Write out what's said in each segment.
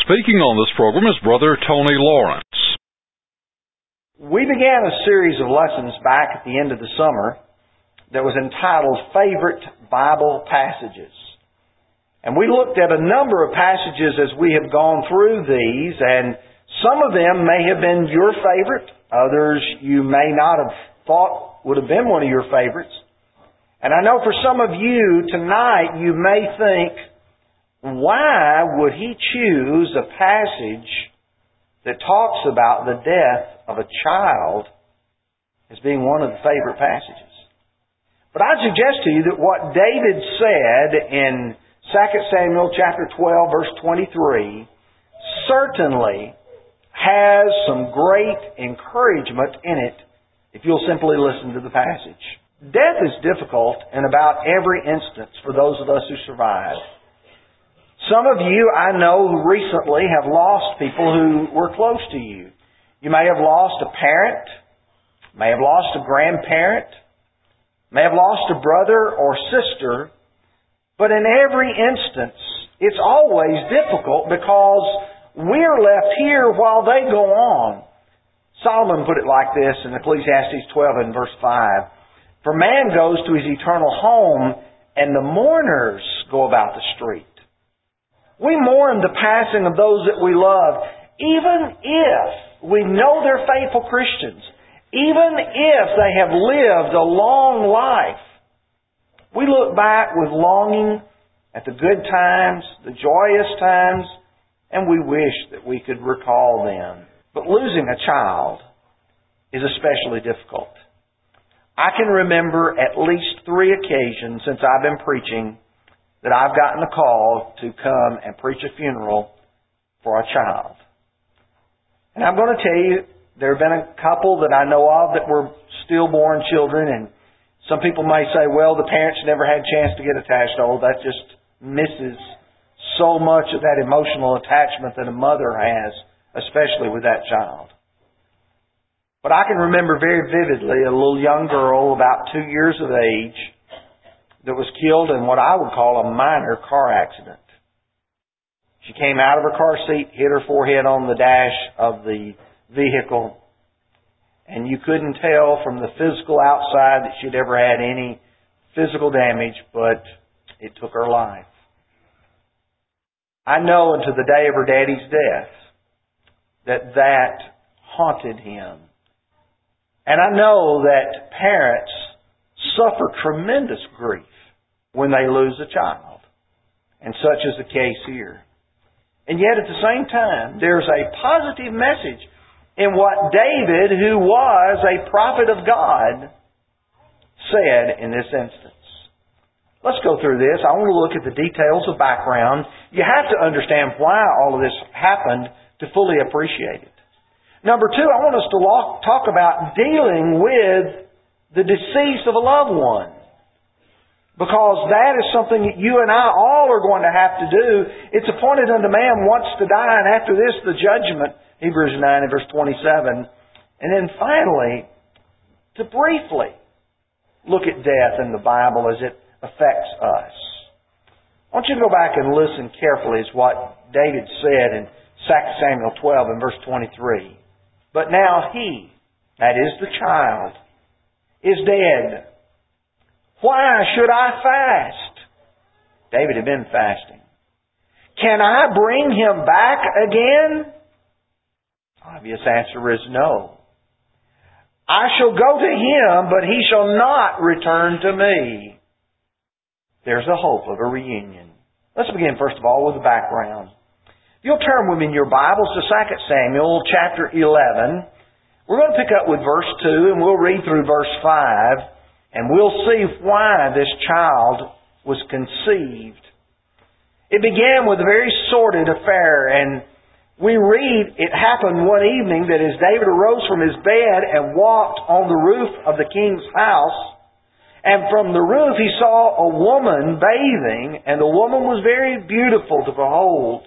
Speaking on this program is Brother Tony Lawrence. We began a series of lessons back at the end of the summer that was entitled Favorite Bible Passages. And we looked at a number of passages as we have gone through these, and some of them may have been your favorite. Others you may not have thought would have been one of your favorites. And I know for some of you tonight you may think, why would he choose a passage that talks about the death of a child as being one of the favorite passages? But I suggest to you that what David said in 2 Samuel chapter 12, verse 23, certainly has some great encouragement in it if you'll simply listen to the passage. Death is difficult in about every instance for those of us who survive. Some of you I know who recently have lost people who were close to you. You may have lost a parent, may have lost a grandparent, may have lost a brother or sister, but in every instance, it's always difficult because we're left here while they go on. Solomon put it like this in Ecclesiastes 12 and verse 5. For man goes to his eternal home, and the mourners go about the street. We mourn the passing of those that we love, even if we know they're faithful Christians, even if they have lived a long life. We look back with longing at the good times, the joyous times, and we wish that we could recall them. But losing a child is especially difficult. I can remember at least 3 occasions since I've been preaching that I've gotten a call to come and preach a funeral for a child. And I'm going to tell you, there have been a couple that I know of that were stillborn children, and some people may say, well, the parents never had a chance to get attached. Oh, that just misses so much of that emotional attachment that a mother has, especially with that child. But I can remember very vividly a little young girl about 2 years of age that was killed in what I would call a minor car accident. She came out of her car seat, hit her forehead on the dash of the vehicle, and you couldn't tell from the physical outside that she'd ever had any physical damage, but it took her life. I know unto the day of her daddy's death that haunted him. And I know that parents suffer tremendous grief when they lose a child. And such is the case here. And yet at the same time, there's a positive message in what David, who was a prophet of God, said in this instance. Let's go through this. I want to look at the details of background. You have to understand why all of this happened to fully appreciate it. Number 2, I want us to talk about dealing with the decease of a loved one. Because that is something that you and I all are going to have to do. It's appointed unto man once to die, and after this the judgment, Hebrews 9 and verse 27. And then finally, to briefly look at death in the Bible as it affects us. I want you to go back and listen carefully as what David said in 2 Samuel 12 and verse 23. But now he, that is the child, is dead. Why should I fast? David had been fasting. Can I bring him back again? Obvious answer is no. I shall go to him, but he shall not return to me. There's a hope of a reunion. Let's begin first of all with the background. You'll turn with me in your Bibles to 2 Samuel chapter 11. We're going to pick up with verse 2 and we'll read through verse 5 and we'll see why this child was conceived. It began with a very sordid affair, and we read it happened one evening that as David arose from his bed and walked on the roof of the king's house, and from the roof he saw a woman bathing, and the woman was very beautiful to behold.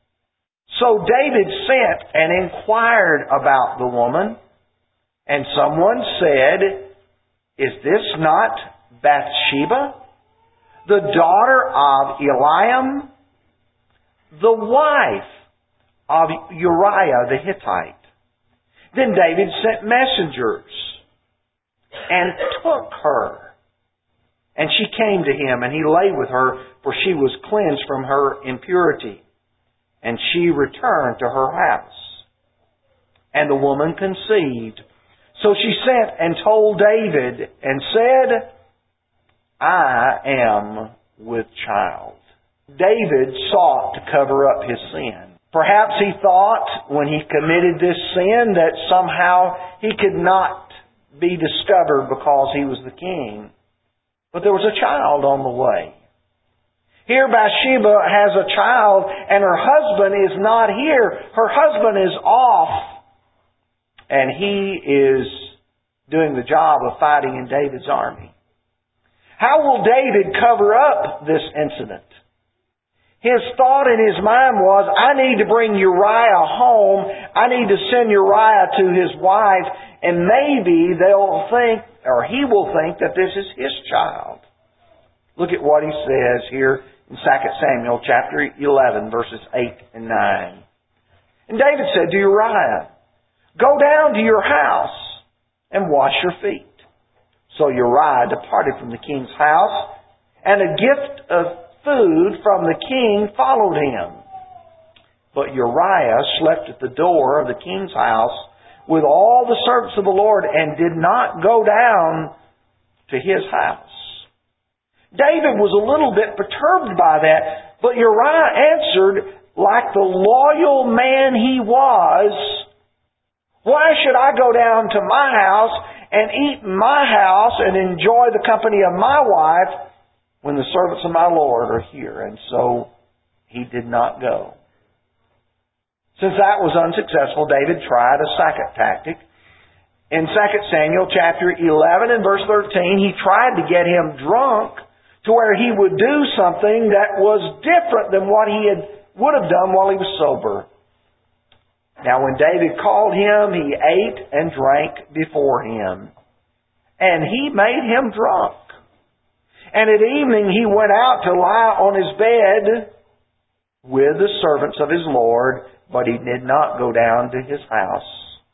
So David sent and inquired about the woman, and someone said, "Is this not Bathsheba, the daughter of Eliam, the wife of Uriah the Hittite. Then David sent messengers and took her. And she came to him, and he lay with her, for she was cleansed from her impurity. And she returned to her house. And the woman conceived. So she sent and told David, and said, I am with child. David sought to cover up his sin. Perhaps he thought when he committed this sin that somehow he could not be discovered because he was the king. But there was a child on the way. Here Bathsheba has a child and her husband is not here. Her husband is off. And he is doing the job of fighting in David's army. How will David cover up this incident? His thought in his mind was, I need to bring Uriah home. I need to send Uriah to his wife. And maybe they'll think, or he will think, that this is his child. Look at what he says here in 2 Samuel chapter 11, verses 8 and 9. And David said to Uriah, Go down to your house and wash your feet. So Uriah departed from the king's house, and a gift of food from the king followed him. But Uriah slept at the door of the king's house with all the servants of the Lord, and did not go down to his house. David was a little bit perturbed by that, but Uriah answered like the loyal man he was, Why should I go down to my house and eat in my house and enjoy the company of my wife when the servants of my Lord are here? And so he did not go. Since that was unsuccessful, David tried a second tactic. In 2 Samuel chapter 11 and verse 13, he tried to get him drunk to where he would do something that was different than what he would have done while he was sober. Now when David called him, he ate and drank before him. And he made him drunk. And at evening he went out to lie on his bed with the servants of his Lord, but he did not go down to his house.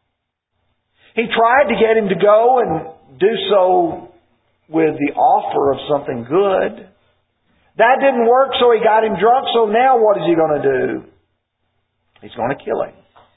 He tried to get him to go and do so with the offer of something good. That didn't work, so he got him drunk, so now what is he going to do? He's going to kill him.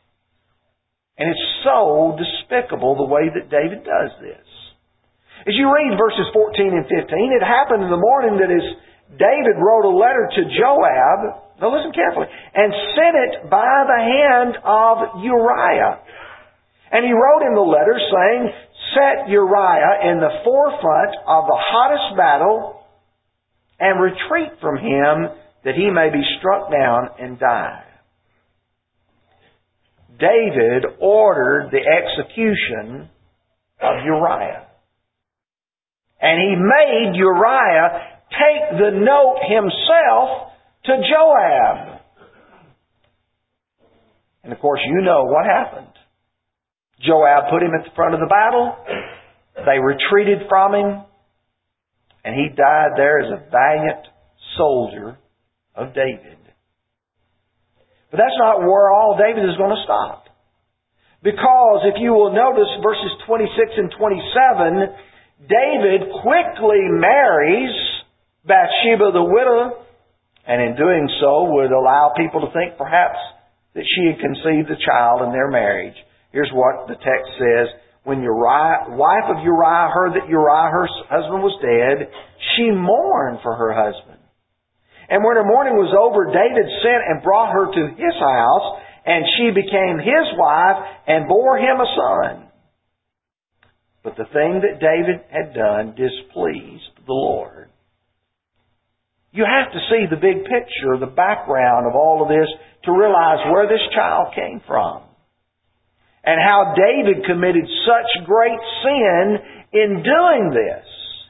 And it's so despicable the way that David does this. As you read verses 14 and 15, it happened in the morning that as David wrote a letter to Joab, now listen carefully, and sent it by the hand of Uriah. And he wrote in the letter saying, Set Uriah in the forefront of the hottest battle and retreat from him that he may be struck down and die. David ordered the execution of Uriah. And he made Uriah take the note himself to Joab. And of course you know what happened. Joab put him at the front of the battle. They retreated from him. And he died there as a valiant soldier of David. But that's not where all David is going to stop. Because if you will notice verses 26 and 27, David quickly marries Bathsheba the widow, and in doing so would allow people to think perhaps that she had conceived a child in their marriage. Here's what the text says. When wife of Uriah heard that Uriah, her husband, was dead, she mourned for her husband. And when her mourning was over, David sent and brought her to his house, and she became his wife and bore him a son. But the thing that David had done displeased the Lord. You have to see the big picture, the background of all of this, to realize where this child came from. And how David committed such great sin in doing this.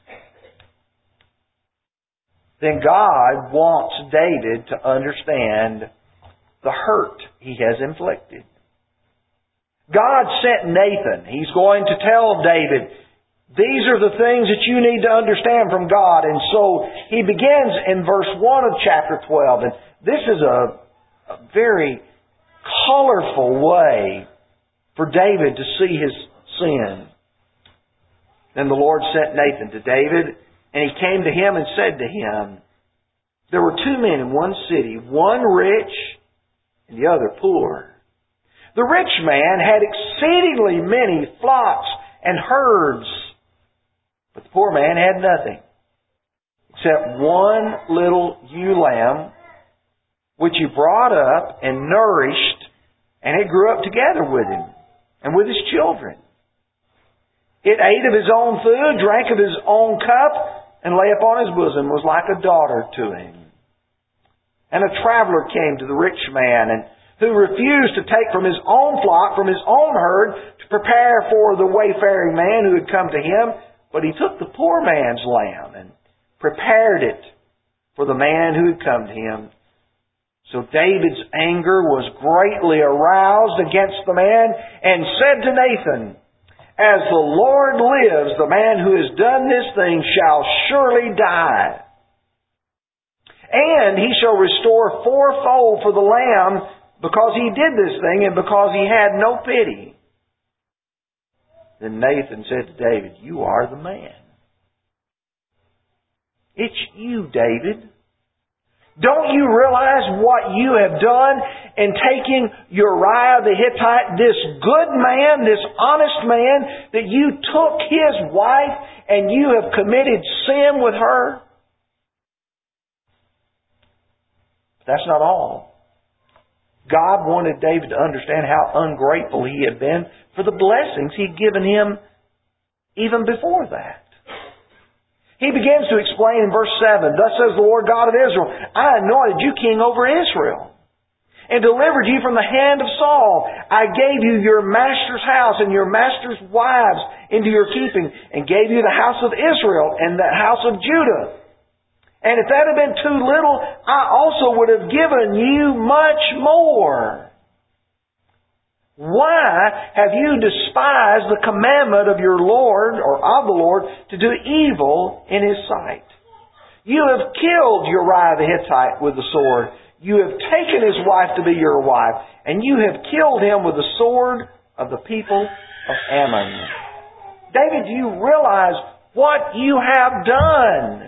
Then God wants David to understand the hurt he has inflicted. God sent Nathan. He's going to tell David, these are the things that you need to understand from God. And so he begins in verse 1 of chapter 12. And this is a very colorful way for David to see his sin. Then the Lord sent Nathan to David, and he came to him and said to him, there were two men in one city, one rich and the other poor. The rich man had exceedingly many flocks and herds, but the poor man had nothing except one little ewe lamb, which he brought up and nourished, and it grew up together with him and with his children. It ate of his own food, drank of his own cup, and lay upon his bosom, was like a daughter to him. And a traveler came to the rich man, and who refused to take from his own flock, from his own herd, to prepare for the wayfaring man who had come to him. But he took the poor man's lamb and prepared it for the man who had come to him. So David's anger was greatly aroused against the man, and said to Nathan, as the Lord lives, the man who has done this thing shall surely die. And he shall restore fourfold for the lamb, because he did this thing and because he had no pity. Then Nathan said to David, you are the man. It's you, David. Don't you realize what you have done in taking Uriah the Hittite, this good man, this honest man, that you took his wife and you have committed sin with her? But that's not all. God wanted David to understand how ungrateful he had been for the blessings he'd given him even before that. He begins to explain in verse 7, thus says the Lord God of Israel, I anointed you king over Israel, and delivered you from the hand of Saul. I gave you your master's house and your master's wives into your keeping, and gave you the house of Israel and the house of Judah. And if that had been too little, I also would have given you much more. Why have you despised the commandment of your Lord, or of the Lord, to do evil in His sight? You have killed Uriah the Hittite with the sword. You have taken his wife to be your wife, and you have killed him with the sword of the people of Ammon. David, do you realize what you have done?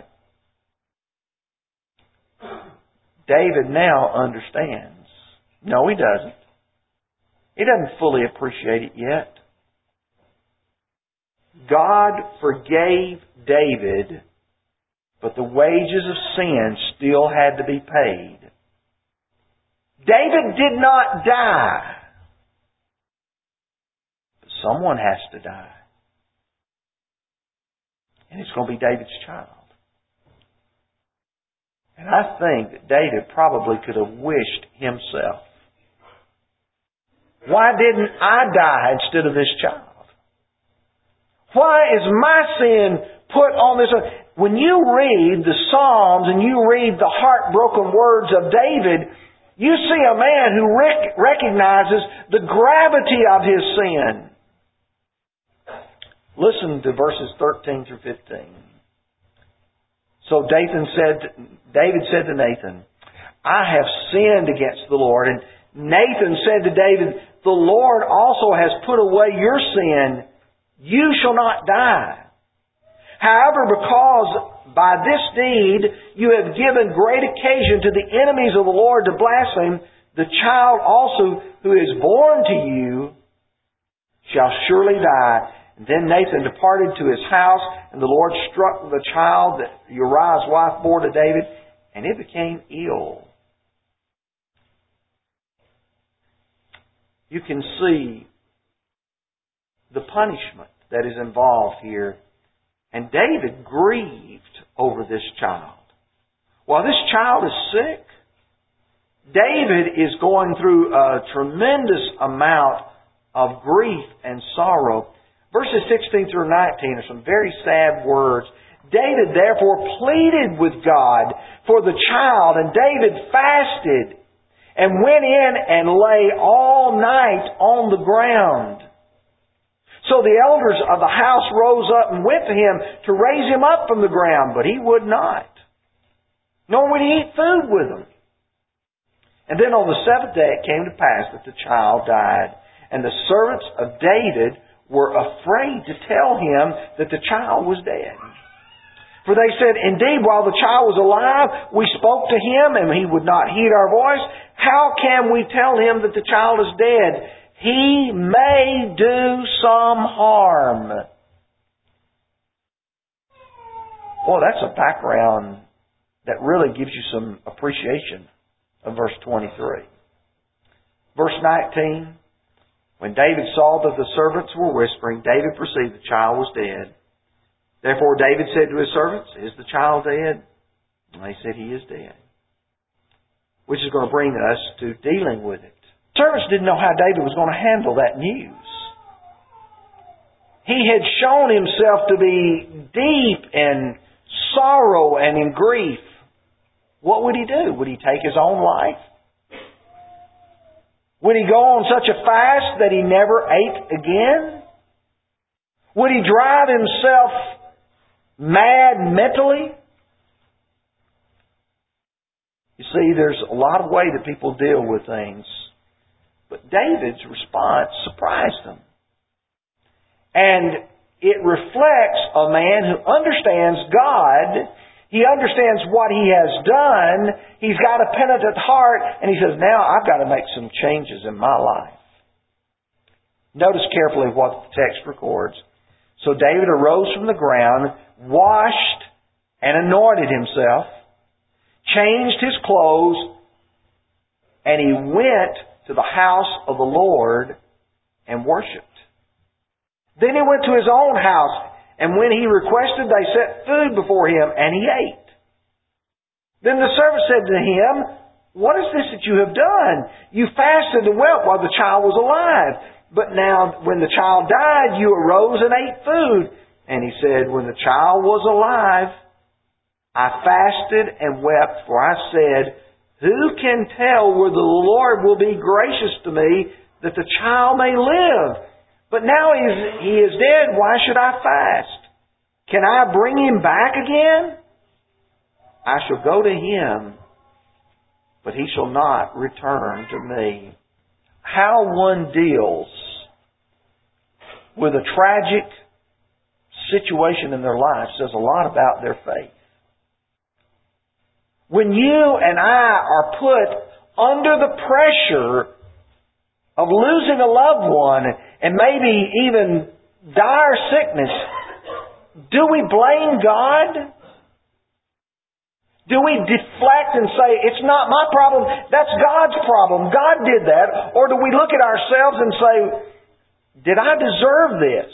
David now understands. No, he doesn't. He doesn't fully appreciate it yet. God forgave David, but the wages of sin still had to be paid. David did not die, but someone has to die. And it's going to be David's child. And I think that David probably could have wished himself, why didn't I die instead of this child? Why is my sin put on this? When you read the Psalms and you read the heartbroken words of David, you see a man who recognizes the gravity of his sin. Listen to verses 13 through 15. So David said to Nathan, I have sinned against the Lord. And Nathan said to David, the Lord also has put away your sin. You shall not die. However, because by this deed you have given great occasion to the enemies of the Lord to blaspheme, the child also who is born to you shall surely die. And then Nathan departed to his house, and the Lord struck the child that Uriah's wife bore to David, and it became ill. You can see the punishment that is involved here. And David grieved over this child. While this child is sick, David is going through a tremendous amount of grief and sorrow. Verses 16 through 19 are some very sad words. David therefore pleaded with God for the child, and David fasted and went in and lay all night on the ground. So the elders of the house rose up and went to him to raise him up from the ground, but he would not, nor would he eat food with them. And then on the seventh day it came to pass that the child died. And the servants of David were afraid to tell him that the child was dead. For they said, indeed, while the child was alive, we spoke to him, and he would not heed our voice. How can we tell him that the child is dead? He may do some harm. Well, that's a background that really gives you some appreciation of verse 23. Verse 19, when David saw that the servants were whispering, David perceived the child was dead. Therefore David said to his servants, is the child dead? And they said, he is dead. Which is going to bring us to dealing with it. Servants didn't know how David was going to handle that news. He had shown himself to be deep in sorrow and in grief. What would he do? Would he take his own life? Would he go on such a fast that he never ate again? Would he drive himself mad mentally? You see, there's a lot of way that people deal with things. But David's response surprised them. And it reflects a man who understands God. He understands what he has done. He's got a penitent heart. And he says, now I've got to make some changes in my life. Notice carefully what the text records. So David arose from the ground, washed and anointed himself, changed his clothes, and he went to the house of the Lord and worshipped. Then he went to his own house, and when he requested, they set food before him, and he ate. Then the servant said to him, what is this that you have done? You fasted and wept while the child was alive. But now, when the child died, you arose and ate food. And he said, when the child was alive, I fasted and wept, for I said, who can tell whether the Lord will be gracious to me that the child may live? But now he is dead, why should I fast? Can I bring him back again? I shall go to him, but he shall not return to me. How one deals with a tragic situation in their life says a lot about their faith. When you and I are put under the pressure of losing a loved one and maybe even dire sickness, do we blame God? Do we deflect and say, it's not my problem, that's God's problem, God did that? Or do we look at ourselves and say, did I deserve this?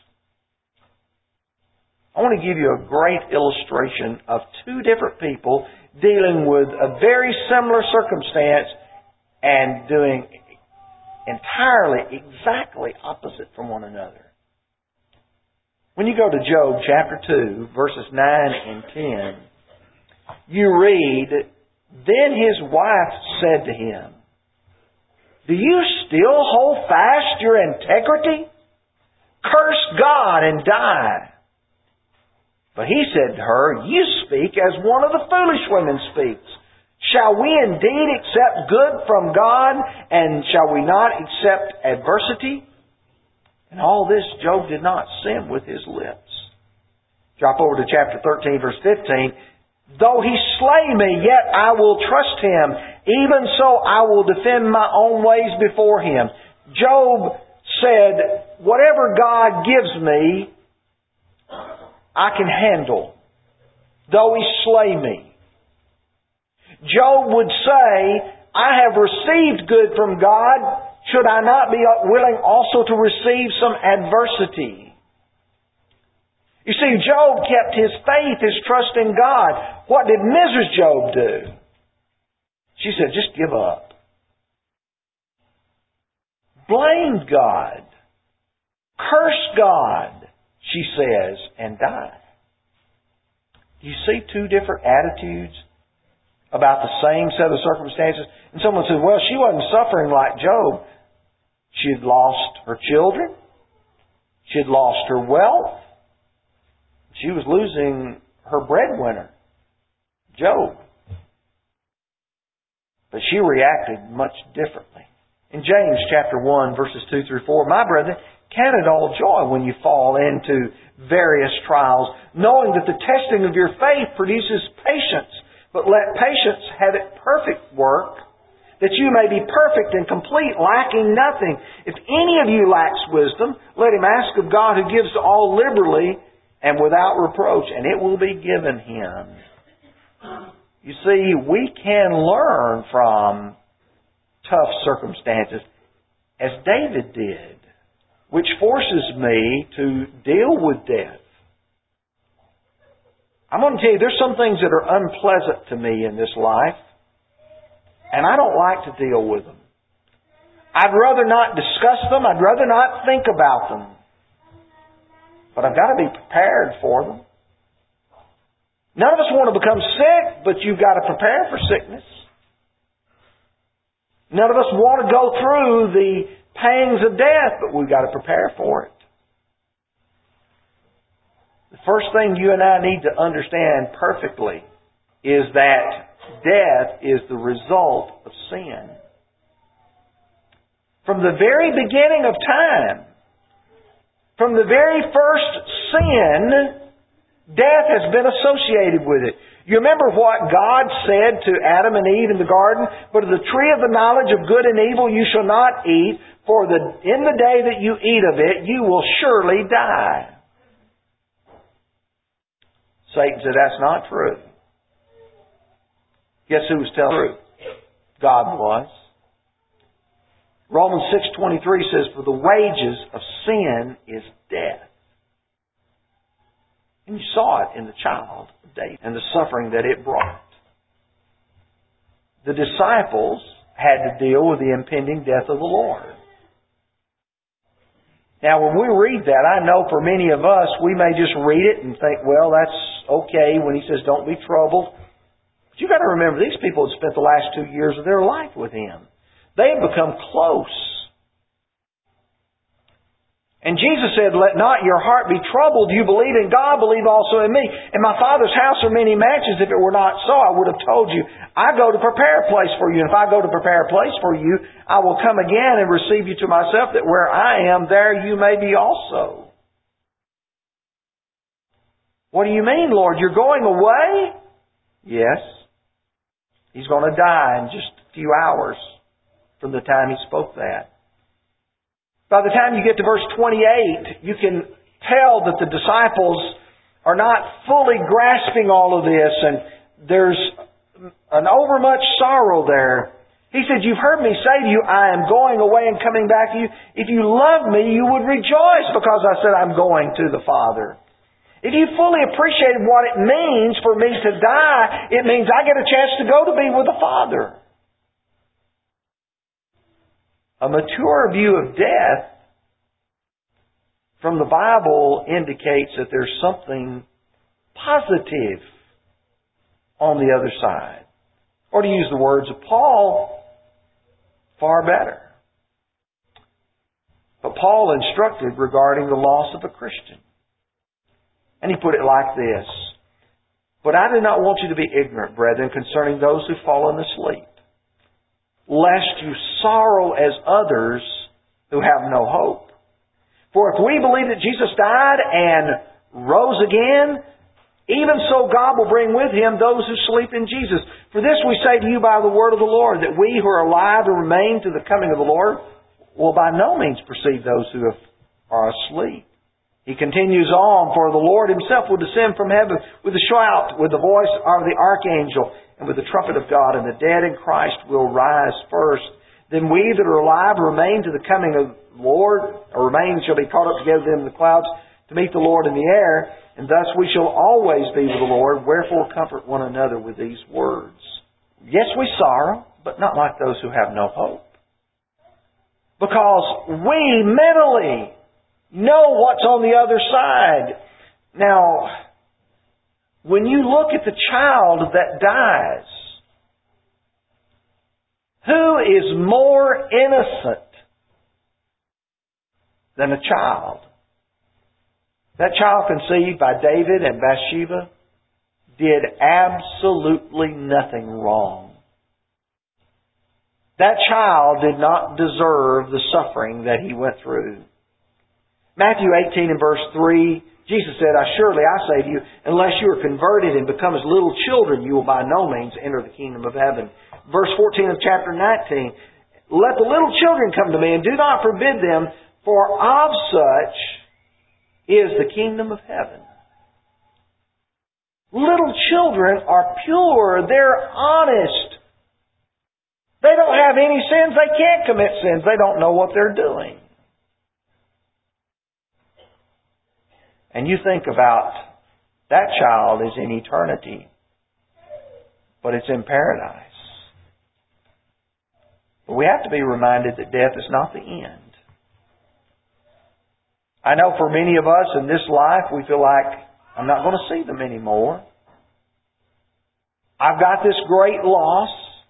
I want to give you a great illustration of two different people dealing with a very similar circumstance and doing entirely, exactly opposite from one another. When you go to Job chapter 2, verses 9 and 10, you read, then his wife said to him, do you still hold fast your integrity? Curse God and die. But he said to her, you speak as one of the foolish women speaks. Shall we indeed accept good from God, and shall we not accept adversity? And all this Job did not sin with his lips. Drop over to chapter 13, verse 15. Though he slay me, yet I will trust him. Even so I will defend my own ways before him. Job said, whatever God gives me, I can handle, though he slay me. Job would say, I have received good from God. Should I not be willing also to receive some adversity? You see, Job kept his faith, his trust in God. What did Mrs. Job do? She said, just give up. Blame God. Curse God, she says, and die. You see two different attitudes about the same set of circumstances? And someone says, well, she wasn't suffering like Job. She had lost her children. She had lost her wealth. She was losing her breadwinner, Job. But she reacted much differently. In James chapter 1, verses 2 through 4, "My brethren, count it all joy when you fall into various trials, knowing that the testing of your faith produces patience. But let patience have its perfect work, that you may be perfect and complete, lacking nothing. If any of you lacks wisdom, let him ask of God, who gives to all liberally and without reproach, and it will be given him." You see, we can learn from tough circumstances, as David did, which forces me to deal with death. I'm going to tell you, there's some things that are unpleasant to me in this life, and I don't like to deal with them. I'd rather not discuss them. I'd rather not think about them. But I've got to be prepared for them. None of us want to become sick, but you've got to prepare for sickness. None of us want to go through the pangs of death, but we've got to prepare for it. The first thing you and I need to understand perfectly is that death is the result of sin. From the very beginning of time, from the very first sin, death has been associated with it. You remember what God said to Adam and Eve in the garden? "But of the tree of the knowledge of good and evil you shall not eat, for in the day that you eat of it, you will surely die." Satan said, "That's not true." Guess who was telling the truth? God was. Romans 6:23 says, "For the wages of sin is death." And you saw it in the child of David and the suffering that it brought. The disciples had to deal with the impending death of the Lord. Now, when we read that, I know for many of us, we may just read it and think, well, that's okay when he says don't be troubled. But you've got to remember, these people had spent the last 2 years of their life with him. They had become close. And Jesus said, "Let not your heart be troubled. You believe in God, believe also in me. In my Father's house are many mansions. If it were not so, I would have told you. I go to prepare a place for you. And if I go to prepare a place for you, I will come again and receive you to myself, that where I am, there you may be also." "What do you mean, Lord? You're going away?" Yes. He's going to die in just a few hours from the time he spoke that. By the time you get to verse 28, you can tell that the disciples are not fully grasping all of this, and there's an overmuch sorrow there. He said, "You've heard me say to you, I am going away and coming back to you. If you loved me, you would rejoice because I said I'm going to the Father." If you fully appreciated what it means for me to die, it means I get a chance to go to be with the Father. A mature view of death from the Bible indicates that there's something positive on the other side. Or to use the words of Paul, far better. But Paul instructed regarding the loss of a Christian. And he put it like this: "But I do not want you to be ignorant, brethren, concerning those who fallen asleep, lest you sorrow as others who have no hope. For if we believe that Jesus died and rose again, even so God will bring with him those who sleep in Jesus. For this we say to you by the word of the Lord, that we who are alive and remain to the coming of the Lord will by no means precede those who are asleep." He continues on, "For the Lord himself will descend from heaven with a shout, with the voice of the archangel, and with the trumpet of God, and the dead in Christ will rise first. Then we that are alive remain to the coming of the Lord, or remain shall be caught up together in the clouds to meet the Lord in the air, and thus we shall always be with the Lord. Wherefore comfort one another with these words." Yes, we sorrow, but not like those who have no hope. Because we mentally know what's on the other side. Now, when you look at the child that dies, who is more innocent than a child? That child conceived by David and Bathsheba did absolutely nothing wrong. That child did not deserve the suffering that he went through. Matthew 18 and verse 3, Jesus said, Surely I say to you, unless you are converted and become as little children, you will by no means enter the kingdom of heaven. Verse 14 of chapter 19, Let the little children come to me, and do not forbid them, for of such is the kingdom of heaven. Little children are pure. They're honest. They don't have any sins. They can't commit sins. They don't know what they're doing. And you think about that child is in eternity, but it's in paradise. But we have to be reminded that death is not the end. I know for many of us in this life, we feel like, I'm not going to see them anymore. I've got this great loss.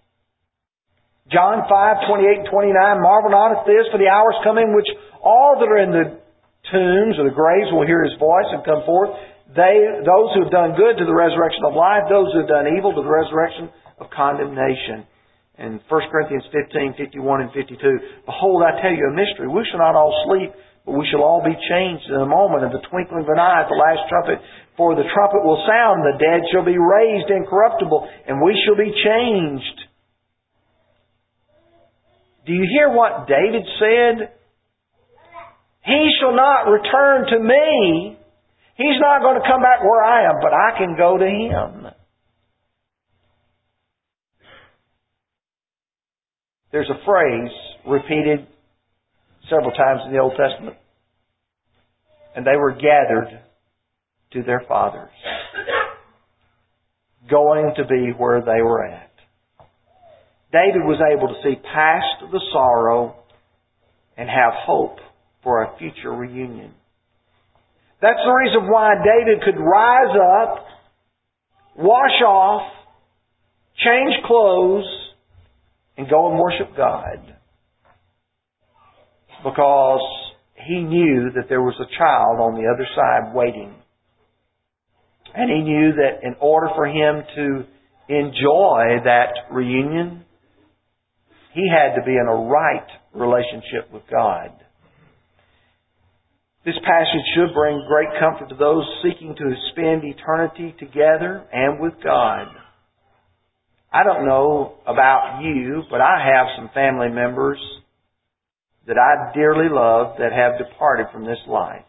John 5:28 and 29, Marvel not at this, for the hours come in which all that are in the tombs or the graves will hear His voice and come forth. Those who have done good to the resurrection of life, those who have done evil to the resurrection of condemnation. In 1 Corinthians 15:51 and 52, Behold, I tell you a mystery. We shall not all sleep, but we shall all be changed in a moment, of the twinkling of an eye, at the last trumpet. For the trumpet will sound, the dead shall be raised incorruptible, and we shall be changed. Do you hear what David said? He shall not return to me. He's not going to come back where I am, but I can go to Him. There's a phrase repeated several times in the Old Testament. And they were gathered to their fathers, going to be where they were at. David was able to see past the sorrow and have hope for a future reunion. That's the reason why David could rise up, wash off, change clothes, and go and worship God. Because he knew that there was a child on the other side waiting. And he knew that in order for him to enjoy that reunion, he had to be in a right relationship with God. This passage should bring great comfort to those seeking to spend eternity together and with God. I don't know about you, but I have some family members that I dearly love that have departed from this life.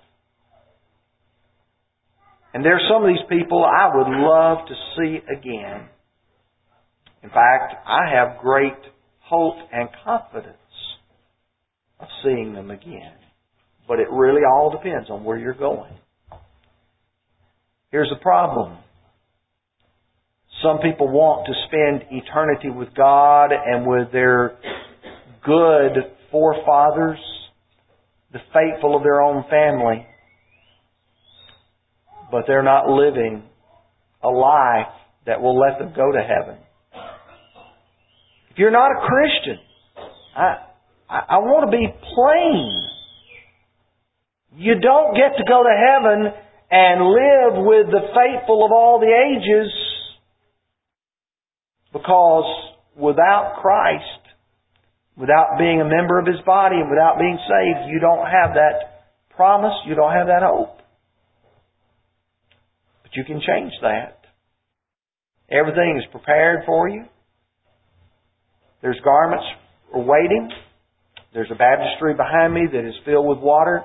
And there are some of these people I would love to see again. In fact, I have great hope and confidence of seeing them again. But it really all depends on where you're going. Here's the problem. Some people want to spend eternity with God and with their good forefathers, the faithful of their own family, but they're not living a life that will let them go to heaven. If you're not a Christian, I want to be plain. You don't get to go to heaven and live with the faithful of all the ages, because without Christ, without being a member of His body and without being saved, you don't have that promise, you don't have that hope. But you can change that. Everything is prepared for you. There's garments awaiting. There's a baptistry behind me that is filled with water.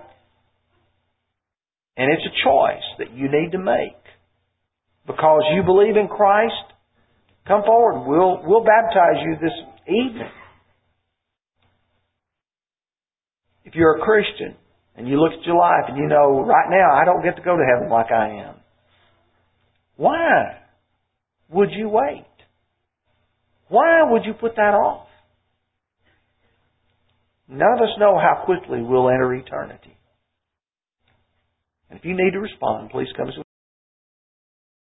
And it's a choice that you need to make. Because you believe in Christ, come forward. We'll baptize you this evening. If you're a Christian and you look at your life and you know, right now I don't get to go to heaven like I am. Why would you wait? Why would you put that off? None of us know how quickly we'll enter eternity. And if you need to respond, please come as